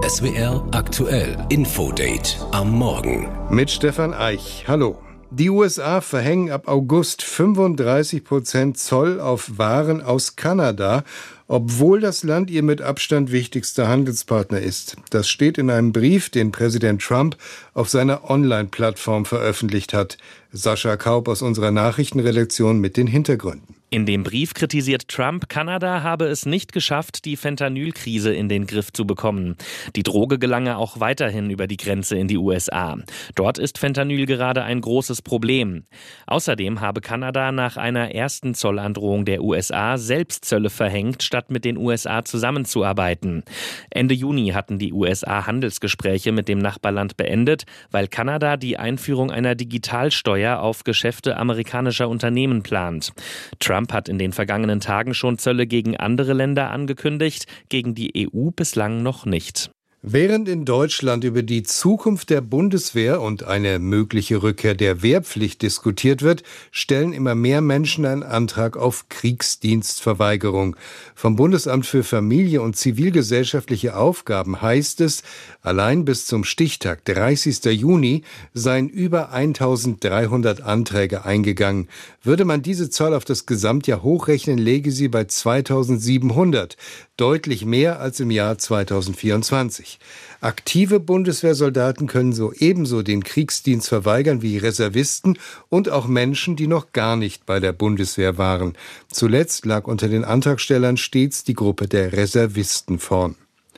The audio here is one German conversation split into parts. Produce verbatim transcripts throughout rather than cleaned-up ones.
S W R aktuell Infodate am Morgen. Mit Stefan Eich. Hallo. Die U S A verhängen ab August fünfunddreißig Prozent Zoll auf Waren aus Kanada, obwohl das Land ihr mit Abstand wichtigster Handelspartner ist. Das steht in einem Brief, den Präsident Trump auf seiner Online-Plattform veröffentlicht hat. Sascha Kaup aus unserer Nachrichtenredaktion mit den Hintergründen. In dem Brief kritisiert Trump, Kanada habe es nicht geschafft, die Fentanyl-Krise in den Griff zu bekommen. Die Droge gelange auch weiterhin über die Grenze in die U S A. Dort ist Fentanyl gerade ein großes Problem. Außerdem habe Kanada nach einer ersten Zollandrohung der U S A selbst Zölle verhängt, statt mit den U S A zusammenzuarbeiten. Ende Juni hatten die U S A Handelsgespräche mit dem Nachbarland beendet, weil Kanada die Einführung einer Digitalsteuer auf Geschäfte amerikanischer Unternehmen plant. Trump Trump hat in den vergangenen Tagen schon Zölle gegen andere Länder angekündigt, gegen die E U bislang noch nicht. Während in Deutschland über die Zukunft der Bundeswehr und eine mögliche Rückkehr der Wehrpflicht diskutiert wird, stellen immer mehr Menschen einen Antrag auf Kriegsdienstverweigerung. Vom Bundesamt für Familie und zivilgesellschaftliche Aufgaben heißt es, allein bis zum Stichtag dreißigsten Juni seien über eintausenddreihundert Anträge eingegangen. Würde man diese Zahl auf das Gesamtjahr hochrechnen, läge sie bei zweitausendsiebenhundert, deutlich mehr als im Jahr zweitausendvierundzwanzig. Aktive Bundeswehrsoldaten können so ebenso den Kriegsdienst verweigern wie Reservisten und auch Menschen, die noch gar nicht bei der Bundeswehr waren. Zuletzt lag unter den Antragstellern stets die Gruppe der Reservisten vorn.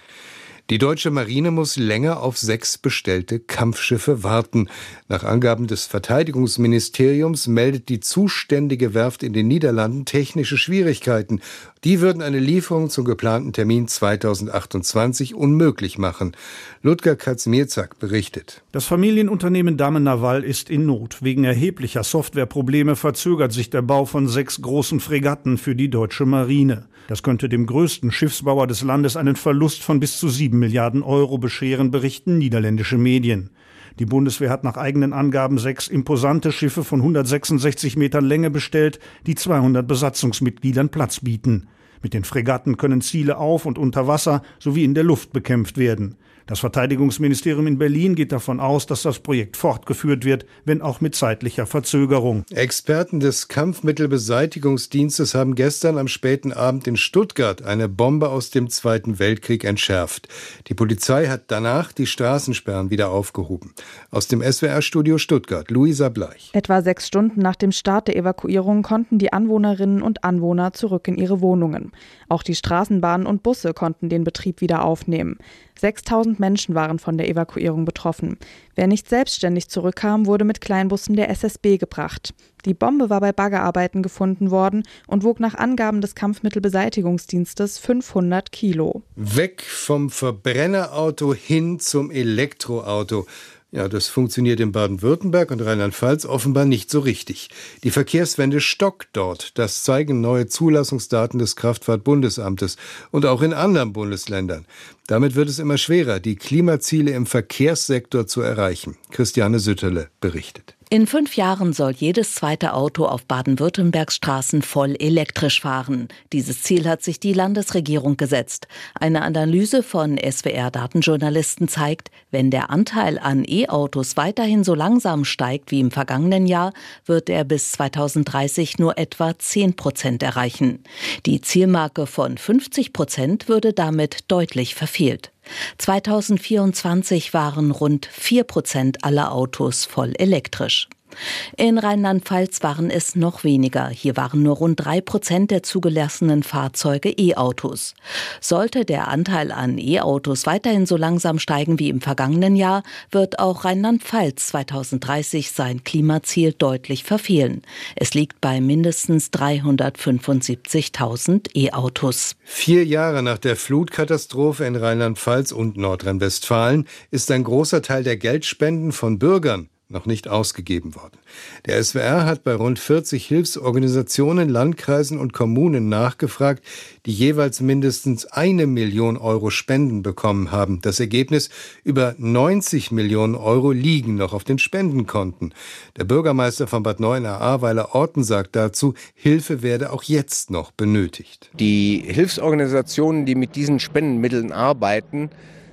Die deutsche Marine muss länger auf sechs bestellte Kampfschiffe warten. Nach Angaben des Verteidigungsministeriums meldet die zuständige Werft in den Niederlanden technische Schwierigkeiten. Die würden eine Lieferung zum geplanten Termin zweitausendachtundzwanzig unmöglich machen. Ludger Kaczmierzak berichtet. Das Familienunternehmen Damen Naval ist in Not. Wegen erheblicher Softwareprobleme verzögert sich der Bau von sechs großen Fregatten für die deutsche Marine. Das könnte dem größten Schiffsbauer des Landes einen Verlust von bis zu sieben Milliarden Euro bescheren, berichten niederländische Medien. Die Bundeswehr hat nach eigenen Angaben sechs imposante Schiffe von hundertsechsundsechzig Metern Länge bestellt, die zweihundert Besatzungsmitgliedern Platz bieten. Mit den Fregatten können Ziele auf und unter Wasser sowie in der Luft bekämpft werden. Das Verteidigungsministerium in Berlin geht davon aus, dass das Projekt fortgeführt wird, wenn auch mit zeitlicher Verzögerung. Experten des Kampfmittelbeseitigungsdienstes haben gestern am späten Abend in Stuttgart eine Bombe aus dem Zweiten Weltkrieg entschärft. Die Polizei hat danach die Straßensperren wieder aufgehoben. Aus dem S W R-Studio Stuttgart, Luisa Bleich. Etwa sechs Stunden nach dem Start der Evakuierung konnten die Anwohnerinnen und Anwohner zurück in ihre Wohnungen. Auch die Straßenbahnen und Busse konnten den Betrieb wieder aufnehmen. sechstausend Menschen waren von der Evakuierung betroffen. Wer nicht selbstständig zurückkam, wurde mit Kleinbussen der S S B gebracht. Die Bombe war bei Baggerarbeiten gefunden worden und wog nach Angaben des Kampfmittelbeseitigungsdienstes fünfhundert Kilo. Weg vom Verbrennerauto hin zum Elektroauto. Ja, das funktioniert in Baden-Württemberg und Rheinland-Pfalz offenbar nicht so richtig. Die Verkehrswende stockt dort. Das zeigen neue Zulassungsdaten des Kraftfahrtbundesamtes und auch in anderen Bundesländern. Damit wird es immer schwerer, die Klimaziele im Verkehrssektor zu erreichen. Christiane Sütterle berichtet. In fünf Jahren soll jedes zweite Auto auf Baden-Württembergs Straßen voll elektrisch fahren. Dieses Ziel hat sich die Landesregierung gesetzt. Eine Analyse von S W R-Datenjournalisten zeigt, wenn der Anteil an E-Autos weiterhin so langsam steigt wie im vergangenen Jahr, wird er bis zweitausenddreißig nur etwa zehn Prozent erreichen. Die Zielmarke von fünfzig Prozent würde damit deutlich verfehlt. zweitausendvierundzwanzig waren rund vier Prozent aller Autos voll elektrisch. In Rheinland-Pfalz waren es noch weniger. Hier waren nur rund drei Prozent der zugelassenen Fahrzeuge E-Autos. Sollte der Anteil an E-Autos weiterhin so langsam steigen wie im vergangenen Jahr, wird auch Rheinland-Pfalz zweitausenddreißig sein Klimaziel deutlich verfehlen. Es liegt bei mindestens dreihundertfünfundsiebzigtausend E-Autos. Vier Jahre nach der Flutkatastrophe in Rheinland-Pfalz und Nordrhein-Westfalen ist ein großer Teil der Geldspenden von Bürgern noch nicht ausgegeben worden. Der S W R hat bei rund vierzig Hilfsorganisationen, Landkreisen und Kommunen nachgefragt, die jeweils mindestens eine Million Euro Spenden bekommen haben. Das Ergebnis: über neunzig Millionen Euro liegen noch auf den Spendenkonten. Der Bürgermeister von Bad Neuenahr-Ahrweiler-Orten sagt dazu, Hilfe werde auch jetzt noch benötigt. Die Hilfsorganisationen, die mit diesen Spendenmitteln arbeiten,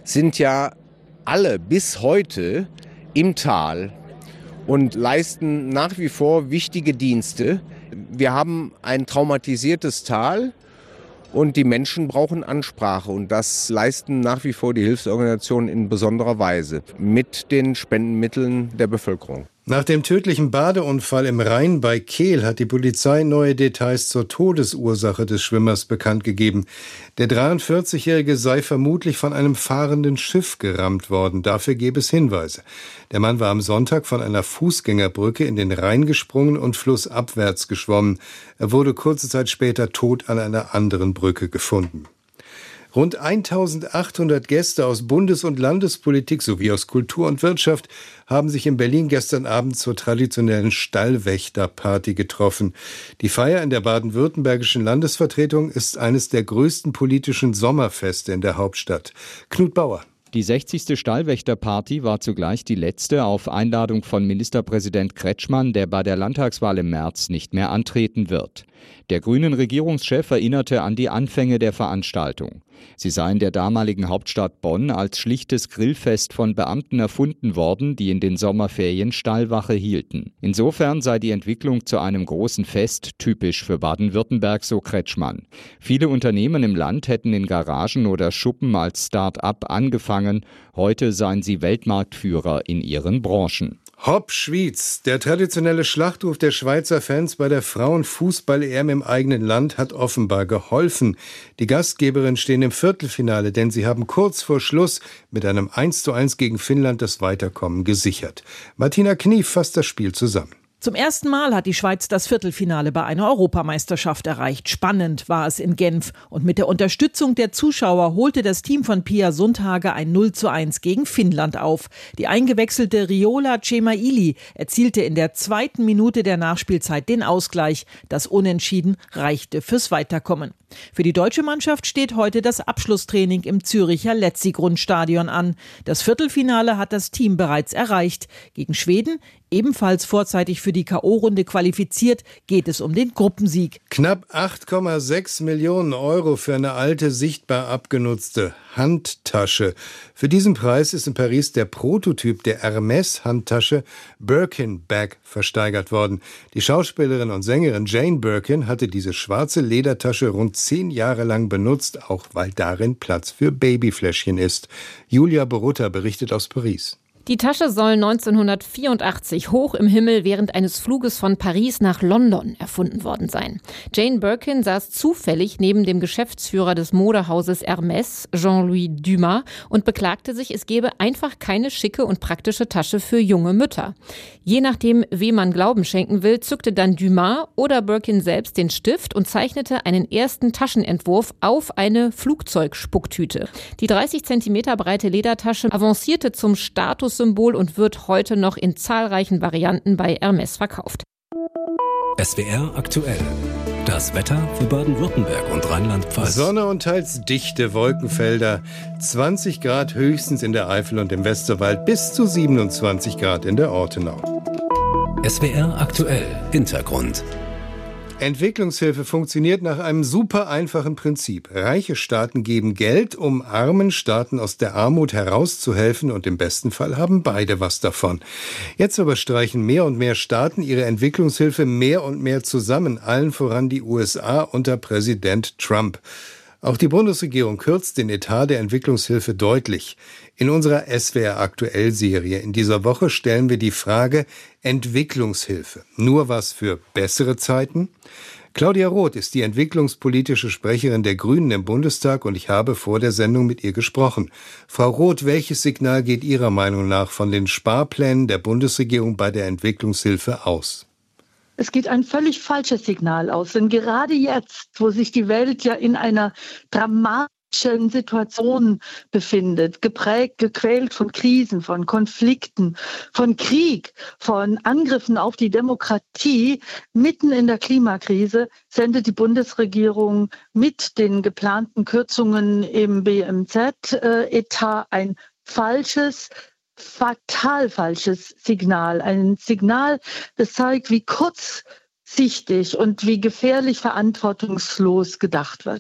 sind ja alle bis heute im Tal und leisten nach wie vor wichtige Dienste. Wir haben ein traumatisiertes Tal und die Menschen brauchen Ansprache und das leisten nach wie vor die Hilfsorganisationen in besonderer Weise mit den Spendenmitteln der Bevölkerung. Nach dem tödlichen Badeunfall im Rhein bei Kehl hat die Polizei neue Details zur Todesursache des Schwimmers bekannt gegeben. Der dreiundvierzigjährige sei vermutlich von einem fahrenden Schiff gerammt worden. Dafür gäbe es Hinweise. Der Mann war am Sonntag von einer Fußgängerbrücke in den Rhein gesprungen und flussabwärts geschwommen. Er wurde kurze Zeit später tot an einer anderen Brücke gefunden. Rund eintausendachthundert Gäste aus Bundes- und Landespolitik sowie aus Kultur und Wirtschaft haben sich in Berlin gestern Abend zur traditionellen Stallwächterparty getroffen. Die Feier in der baden-württembergischen Landesvertretung ist eines der größten politischen Sommerfeste in der Hauptstadt. Knut Bauer. Die sechzigste Stallwächterparty war zugleich die letzte auf Einladung von Ministerpräsident Kretschmann, der bei der Landtagswahl im März nicht mehr antreten wird. Der grünen Regierungschef erinnerte an die Anfänge der Veranstaltung. Sie sei in der damaligen Hauptstadt Bonn als schlichtes Grillfest von Beamten erfunden worden, die in den Sommerferien Stallwache hielten. Insofern sei die Entwicklung zu einem großen Fest typisch für Baden-Württemberg, so Kretschmann. Viele Unternehmen im Land hätten in Garagen oder Schuppen als Start-up angefangen. Heute seien sie Weltmarktführer in ihren Branchen. Hopp Schwyz, der traditionelle Schlachtruf der Schweizer Fans bei der Frauenfußball-E M im eigenen Land hat offenbar geholfen. Die Gastgeberinnen stehen im Viertelfinale, denn sie haben kurz vor Schluss mit einem eins zu eins gegen Finnland das Weiterkommen gesichert. Martina Knief fasst das Spiel zusammen. Zum ersten Mal hat die Schweiz das Viertelfinale bei einer Europameisterschaft erreicht. Spannend war es in Genf. Und mit der Unterstützung der Zuschauer holte das Team von Pia Sundhage ein null zu eins gegen Finnland auf. Die eingewechselte Riola Cemaili erzielte in der zweiten Minute der Nachspielzeit den Ausgleich. Das Unentschieden reichte fürs Weiterkommen. Für die deutsche Mannschaft steht heute das Abschlusstraining im Züricher Letzi-Grundstadion an. Das Viertelfinale hat das Team bereits erreicht. Gegen Schweden, ebenfalls vorzeitig für die K O-Runde qualifiziert, geht es um den Gruppensieg. Knapp acht Komma sechs Millionen Euro für eine alte, sichtbar abgenutzte Handtasche. Für diesen Preis ist in Paris der Prototyp der Hermès-Handtasche Birkin Bag versteigert worden. Die Schauspielerin und Sängerin Jane Birkin hatte diese schwarze Ledertasche rund zehn Jahre lang benutzt, auch weil darin Platz für Babyfläschchen ist. Julia Borutta berichtet aus Paris. Die Tasche soll neunzehnhundertvierundachtzig hoch im Himmel während eines Fluges von Paris nach London erfunden worden sein. Jane Birkin saß zufällig neben dem Geschäftsführer des Modehauses Hermès, Jean-Louis Dumas, und beklagte sich, es gebe einfach keine schicke und praktische Tasche für junge Mütter. Je nachdem, wem man Glauben schenken will, zückte dann Dumas oder Birkin selbst den Stift und zeichnete einen ersten Taschenentwurf auf eine Flugzeugspucktüte. Die dreißig Zentimeter breite Ledertasche avancierte zum Status Symbol und wird heute noch in zahlreichen Varianten bei Hermès verkauft. S W R aktuell. Das Wetter für Baden-Württemberg und Rheinland-Pfalz. Sonne und teils dichte Wolkenfelder. zwanzig Grad höchstens in der Eifel und im Westerwald, bis zu siebenundzwanzig Grad in der Ortenau. S W R aktuell. Hintergrund. Entwicklungshilfe funktioniert nach einem super einfachen Prinzip. Reiche Staaten geben Geld, um armen Staaten aus der Armut herauszuhelfen, und im besten Fall haben beide was davon. Jetzt aber streichen mehr und mehr Staaten ihre Entwicklungshilfe mehr und mehr zusammen, allen voran die U S A unter Präsident Trump. Auch die Bundesregierung kürzt den Etat der Entwicklungshilfe deutlich. In unserer S W R-Aktuell-Serie in dieser Woche stellen wir die Frage Entwicklungshilfe. Nur was für bessere Zeiten? Claudia Roth ist die entwicklungspolitische Sprecherin der Grünen im Bundestag und ich habe vor der Sendung mit ihr gesprochen. Frau Roth, welches Signal geht Ihrer Meinung nach von den Sparplänen der Bundesregierung bei der Entwicklungshilfe aus? Es geht ein völlig falsches Signal aus, denn gerade jetzt, wo sich die Welt ja in einer dramatischen Situation befindet, geprägt, gequält von Krisen, von Konflikten, von Krieg, von Angriffen auf die Demokratie, mitten in der Klimakrise, sendet die Bundesregierung mit den geplanten Kürzungen im B M Z-Etat ein falsches, fatal falsches Signal. Ein Signal, das zeigt, wie kurzsichtig und wie gefährlich verantwortungslos gedacht wird.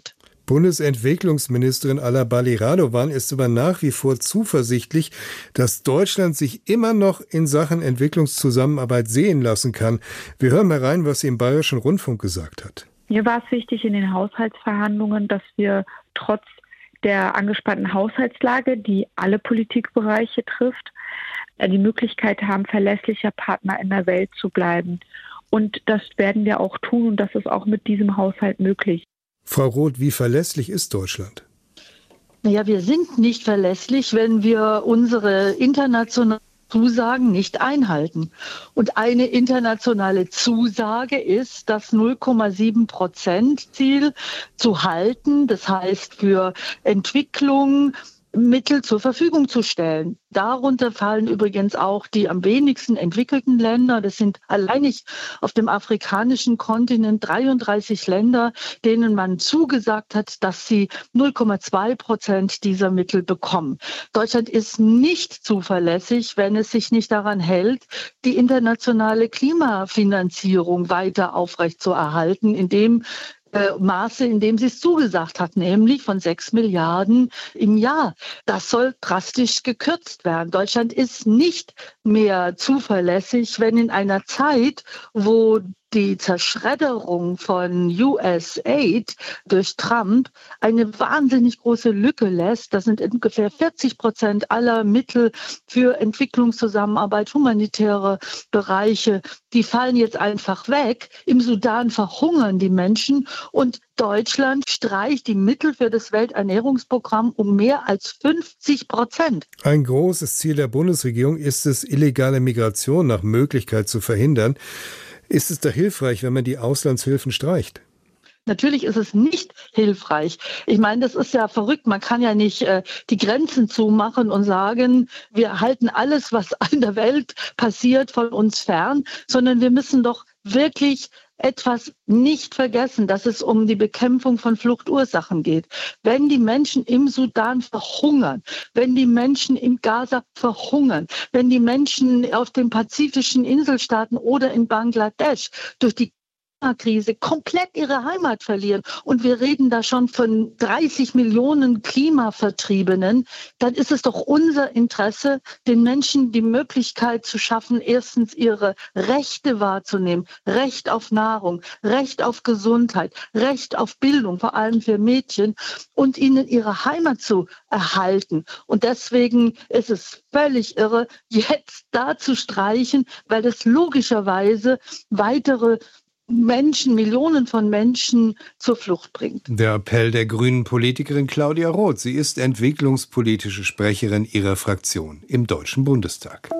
Bundesentwicklungsministerin Alabali Radovan ist aber nach wie vor zuversichtlich, dass Deutschland sich immer noch in Sachen Entwicklungszusammenarbeit sehen lassen kann. Wir hören mal rein, was sie im Bayerischen Rundfunk gesagt hat. Mir war es wichtig in den Haushaltsverhandlungen, dass wir trotz der angespannten Haushaltslage, die alle Politikbereiche trifft, die Möglichkeit haben, verlässlicher Partner in der Welt zu bleiben. Und das werden wir auch tun und das ist auch mit diesem Haushalt möglich. Frau Roth, wie verlässlich ist Deutschland? Naja, wir sind nicht verlässlich, wenn wir unsere internationalen Zusagen nicht einhalten. Und eine internationale Zusage ist, das null Komma sieben Prozent Ziel zu halten. Das heißt, für Entwicklung Mittel zur Verfügung zu stellen. Darunter fallen übrigens auch die am wenigsten entwickelten Länder. Das sind alleinig auf dem afrikanischen Kontinent dreiunddreißig Länder, denen man zugesagt hat, dass sie null Komma zwei Prozent dieser Mittel bekommen. Deutschland ist nicht zuverlässig, wenn es sich nicht daran hält, die internationale Klimafinanzierung weiter aufrechtzuerhalten, indem Maße, in dem sie es zugesagt hat, nämlich von sechs Milliarden im Jahr. Das soll drastisch gekürzt werden. Deutschland ist nicht mehr zuverlässig, wenn in einer Zeit, wo die Zerschredderung von U S Aid durch Trump eine wahnsinnig große Lücke lässt. Das sind ungefähr vierzig Prozent aller Mittel für Entwicklungszusammenarbeit, humanitäre Bereiche. Die fallen jetzt einfach weg. Im Sudan verhungern die Menschen und Deutschland streicht die Mittel für das Welternährungsprogramm um mehr als fünfzig Prozent. Ein großes Ziel der Bundesregierung ist es, illegale Migration nach Möglichkeit zu verhindern. Ist es da hilfreich, wenn man die Auslandshilfen streicht? Natürlich ist es nicht hilfreich. Ich meine, das ist ja verrückt. Man kann ja nicht äh, die Grenzen zumachen und sagen, wir halten alles, was in der Welt passiert, von uns fern, sondern wir müssen doch wirklich etwas nicht vergessen, dass es um die Bekämpfung von Fluchtursachen geht. Wenn die Menschen im Sudan verhungern, wenn die Menschen im Gaza verhungern, wenn die Menschen auf den pazifischen Inselstaaten oder in Bangladesch durch die Krise komplett ihre Heimat verlieren und wir reden da schon von dreißig Millionen Klimavertriebenen, dann ist es doch unser Interesse, den Menschen die Möglichkeit zu schaffen, erstens ihre Rechte wahrzunehmen, Recht auf Nahrung, Recht auf Gesundheit, Recht auf Bildung, vor allem für Mädchen, und ihnen ihre Heimat zu erhalten. Und deswegen ist es völlig irre, jetzt da zu streichen, weil das logischerweise weitere Menschen, Millionen von Menschen zur Flucht bringt. Der Appell der grünen Politikerin Claudia Roth. Sie ist entwicklungspolitische Sprecherin ihrer Fraktion im Deutschen Bundestag.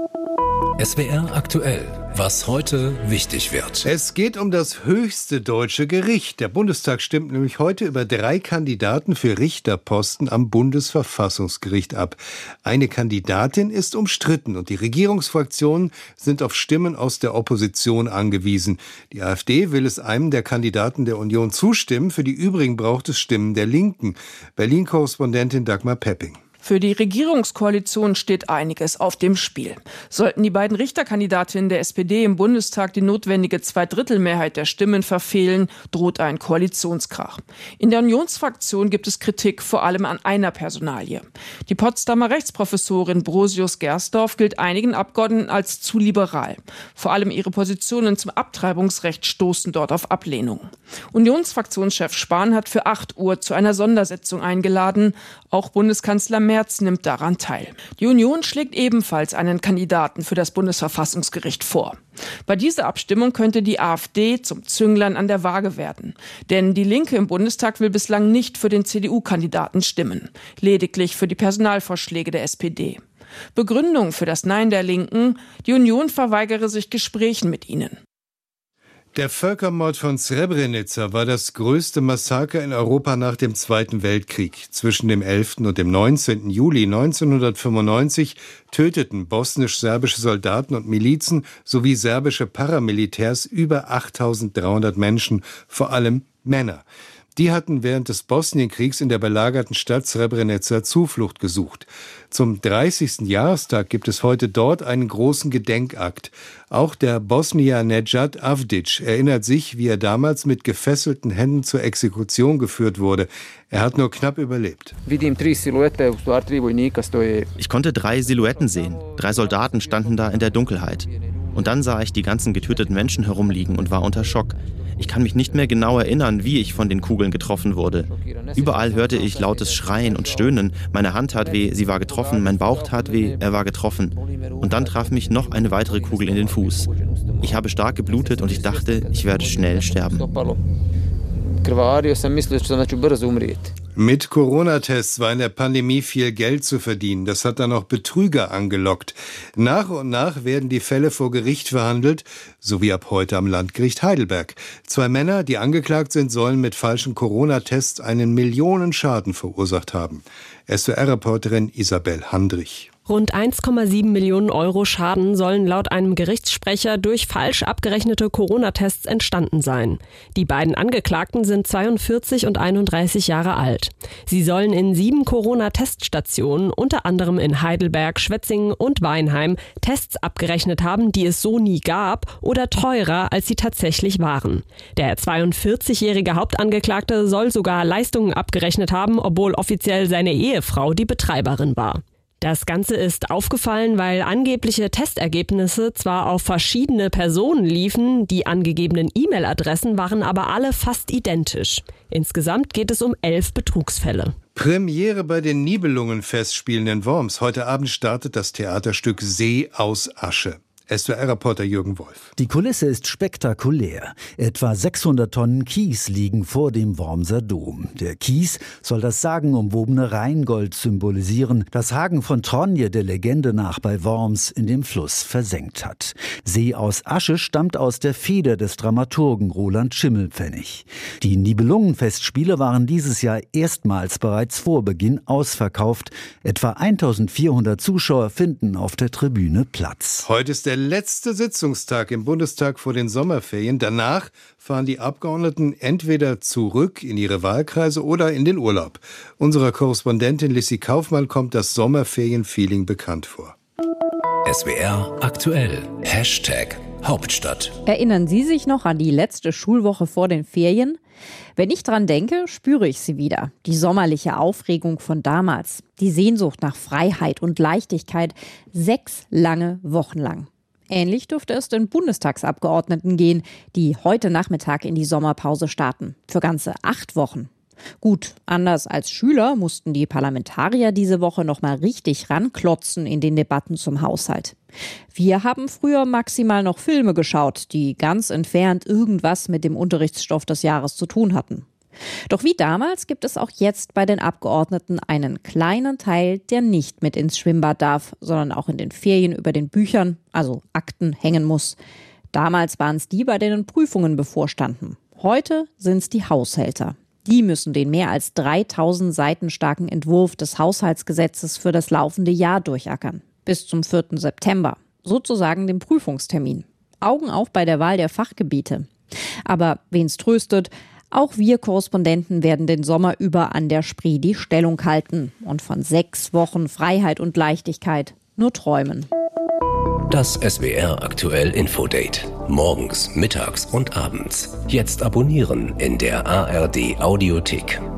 S W R aktuell. Was heute wichtig wird. Es geht um das höchste deutsche Gericht. Der Bundestag stimmt nämlich heute über drei Kandidaten für Richterposten am Bundesverfassungsgericht ab. Eine Kandidatin ist umstritten und die Regierungsfraktionen sind auf Stimmen aus der Opposition angewiesen. Die AfD will es einem der Kandidaten der Union zustimmen. Für die übrigen braucht es Stimmen der Linken. Berlin-Korrespondentin Dagmar Pepping. Für die Regierungskoalition steht einiges auf dem Spiel. Sollten die beiden Richterkandidatinnen der S P D im Bundestag die notwendige Zweidrittelmehrheit der Stimmen verfehlen, droht ein Koalitionskrach. In der Unionsfraktion gibt es Kritik, vor allem an einer Personalie. Die Potsdamer Rechtsprofessorin Brosius-Gersdorf gilt einigen Abgeordneten als zu liberal. Vor allem ihre Positionen zum Abtreibungsrecht stoßen dort auf Ablehnung. Unionsfraktionschef Spahn hat für acht Uhr zu einer Sondersitzung eingeladen. Auch Bundeskanzler Merz nimmt daran teil. Die Union schlägt ebenfalls einen Kandidaten für das Bundesverfassungsgericht vor. Bei dieser Abstimmung könnte die AfD zum Zünglein an der Waage werden. Denn die Linke im Bundestag will bislang nicht für den C D U-Kandidaten stimmen, lediglich für die Personalvorschläge der S P D. Begründung für das Nein der Linken: Die Union verweigere sich Gesprächen mit ihnen. Der Völkermord von Srebrenica war das größte Massaker in Europa nach dem Zweiten Weltkrieg. Zwischen dem elften und dem neunzehnten Juli neunzehnhundertfünfundneunzig töteten bosnisch-serbische Soldaten und Milizen sowie serbische Paramilitärs über achttausenddreihundert Menschen, vor allem Männer. Die hatten während des Bosnienkriegs in der belagerten Stadt Srebrenica Zuflucht gesucht. Zum dreißigsten Jahrestag gibt es heute dort einen großen Gedenkakt. Auch der Bosnier Nedžad Avdić erinnert sich, wie er damals mit gefesselten Händen zur Exekution geführt wurde. Er hat nur knapp überlebt. Ich konnte drei Silhouetten sehen. Drei Soldaten standen da in der Dunkelheit. Und dann sah ich die ganzen getöteten Menschen herumliegen und war unter Schock. Ich kann mich nicht mehr genau erinnern, wie ich von den Kugeln getroffen wurde. Überall hörte ich lautes Schreien und Stöhnen. Meine Hand tat weh, sie war getroffen. Mein Bauch tat weh, er war getroffen. Und dann traf mich noch eine weitere Kugel in den Fuß. Ich habe stark geblutet und ich dachte, ich werde schnell sterben. Mit Corona-Tests war in der Pandemie viel Geld zu verdienen. Das hat dann auch Betrüger angelockt. Nach und nach werden die Fälle vor Gericht verhandelt, so wie ab heute am Landgericht Heidelberg. Zwei Männer, die angeklagt sind, sollen mit falschen Corona-Tests einen Millionenschaden verursacht haben. S W R-Reporterin Isabel Handrich. Rund eins Komma sieben Millionen Euro Schaden sollen laut einem Gerichtssprecher durch falsch abgerechnete Corona-Tests entstanden sein. Die beiden Angeklagten sind zweiundvierzig und einunddreißig Jahre alt. Sie sollen in sieben Corona-Teststationen, unter anderem in Heidelberg, Schwetzingen und Weinheim, Tests abgerechnet haben, die es so nie gab oder teurer, als sie tatsächlich waren. Der zweiundvierzigjährige Hauptangeklagte soll sogar Leistungen abgerechnet haben, obwohl offiziell seine Ehefrau die Betreiberin war. Das Ganze ist aufgefallen, weil angebliche Testergebnisse zwar auf verschiedene Personen liefen, die angegebenen E-Mail-Adressen waren aber alle fast identisch. Insgesamt geht es um elf Betrugsfälle. Premiere bei den Nibelungen-Festspielen in Worms. Heute Abend startet das Theaterstück See aus Asche. S W R-Reporter Jürgen Wolf. Die Kulisse ist spektakulär. Etwa sechshundert Tonnen Kies liegen vor dem Wormser Dom. Der Kies soll das sagenumwobene Rheingold symbolisieren, das Hagen von Tronje der Legende nach bei Worms in dem Fluss versenkt hat. See aus Asche stammt aus der Feder des Dramaturgen Roland Schimmelpfennig. Die Nibelungenfestspiele waren dieses Jahr erstmals bereits vor Beginn ausverkauft. Etwa eintausendvierhundert Zuschauer finden auf der Tribüne Platz. Heute ist der letzte Sitzungstag im Bundestag vor den Sommerferien. Danach fahren die Abgeordneten entweder zurück in ihre Wahlkreise oder in den Urlaub. Unserer Korrespondentin Lissy Kaufmann kommt das Sommerferien-Feeling bekannt vor. S W R aktuell. Hashtag Hauptstadt. Erinnern Sie sich noch an die letzte Schulwoche vor den Ferien? Wenn ich dran denke, spüre ich sie wieder. Die sommerliche Aufregung von damals. Die Sehnsucht nach Freiheit und Leichtigkeit. Sechs lange Wochen lang. Ähnlich dürfte es den Bundestagsabgeordneten gehen, die heute Nachmittag in die Sommerpause starten. Für ganze acht Wochen. Gut, anders als Schüler mussten die Parlamentarier diese Woche noch mal richtig ranklotzen in den Debatten zum Haushalt. Wir haben früher maximal noch Filme geschaut, die ganz entfernt irgendwas mit dem Unterrichtsstoff des Jahres zu tun hatten. Doch wie damals gibt es auch jetzt bei den Abgeordneten einen kleinen Teil, der nicht mit ins Schwimmbad darf, sondern auch in den Ferien über den Büchern, also Akten, hängen muss. Damals waren es die, bei denen Prüfungen bevorstanden. Heute sind es die Haushälter. Die müssen den mehr als dreitausend Seiten starken Entwurf des Haushaltsgesetzes für das laufende Jahr durchackern. Bis zum vierten September. Sozusagen dem Prüfungstermin. Augen auf bei der Wahl der Fachgebiete. Aber wen's tröstet, auch wir Korrespondenten werden den Sommer über an der Spree die Stellung halten und von sechs Wochen Freiheit und Leichtigkeit nur träumen. Das S W R aktuell Infodate. Morgens, mittags und abends. Jetzt abonnieren in der A R D Audiothek.